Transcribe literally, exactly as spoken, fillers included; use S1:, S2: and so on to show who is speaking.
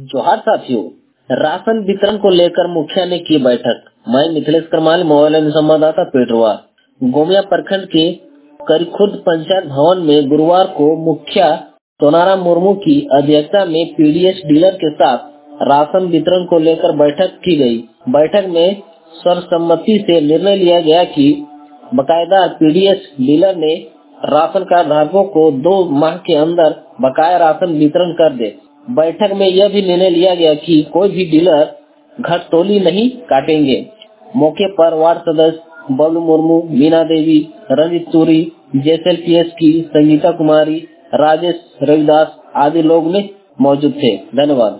S1: जोहार साथियों, राशन वितरण को लेकर मुखिया ने की बैठक। मैं मिथिलेश करमाल, मोबाइल संवाददाता पेटवा। गोमिया प्रखंड के करीखुर्द पंचायत भवन में गुरुवार को मुखिया सोनाराम मुर्मू की अध्यक्षता में पीडीएस डीलर के साथ राशन वितरण को लेकर बैठक की गई। बैठक में सर्वसम्मति से निर्णय लिया गया कि बकायेदार पीडीएस डीलर ने राशन कार्ड धारकों को दो माह के अंदर बकाया राशन वितरण कर दे। बैठक में यह भी निर्णय लिया गया कि कोई भी डीलर घटतोली नहीं काटेंगे। मौके पर वार्ड सदस्य बबलू मुर्मू, मीना देवी, रंजित सूरी, जेएसएलपीएस की संगीता कुमारी, राजेश रविदास आदि लोग ने मौजूद थे। धन्यवाद।